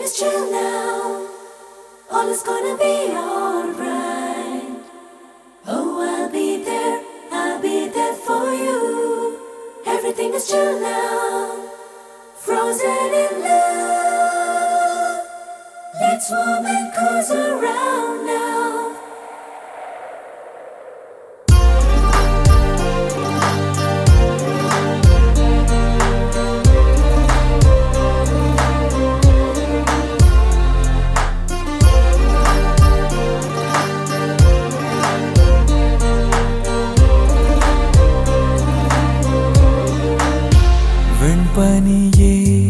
is chill now. All is gonna be alright. Oh, I'll be there for you. Everything is chill now. Frozen in love. Let's warm and cozy around now. வெண்பனியே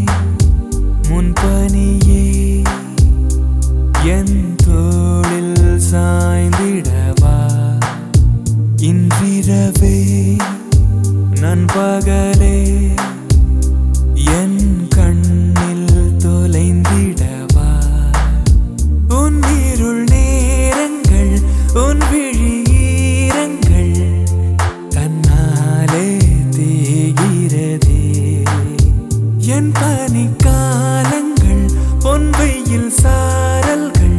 முன்பனியே என் தோளில் சாய்ந்திடவா இன்றிரவே நண்பகலே என் கண்ணில் தொலைந்திடவா உன் இருள் நேரங்கள் உன் விழியீரங்கள் தன்னாலே தேகிறதே என் பனிக்காலங்கள் பொன் வெயில் சாரல்கள்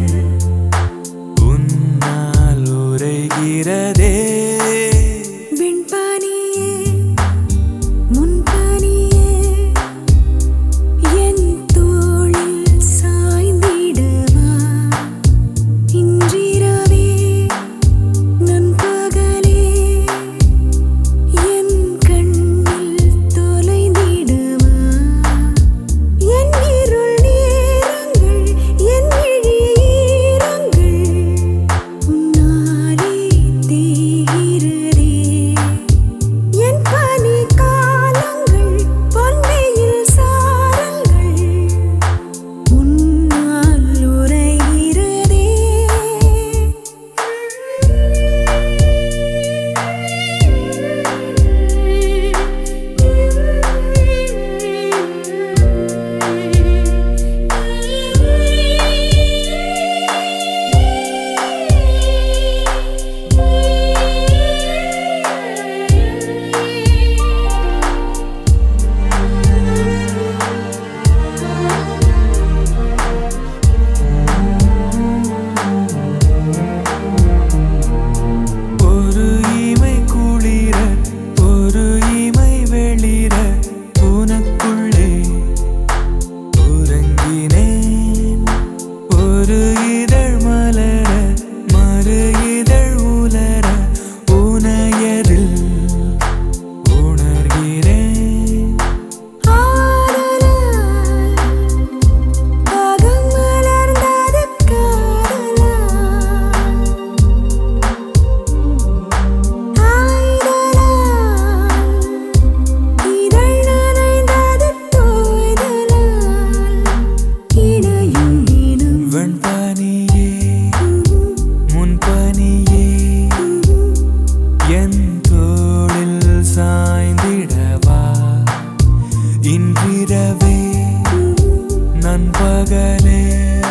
உன்னால் உரைகிறதே வெண்பனியே முன்பனியே என் தோளில் சாய்ந்திடவா இன்றிரவே நண்பகலே என் கண்ணில் தொலைந்திடவா என் இருள் நேரங்கள் என் விழியீரங்கள் உன்னாலே தேகிறதே என் பனிக்காலங்கள் பொன்வெயில் சாரல்கள் உன்னால் உரைகிறதே ஒரு இமை குளிர ஒரு இமை வெளிர உனக்குள்ளே உறங்கினேன் ஒரு இதழ் மலர மறு இதழ் உலர உனையதில் உணர்கிறேன் ஆதலால் பாகம் மலர்ந்தது காதலால் ஆய்தலால் இதழ் நனைந்தது தோய்தலால் இணையும் இனம் வெண்பனியே முன்பனியே என் தோளில் சாய்ந்திடவா இன்றிரவே நண்பகலே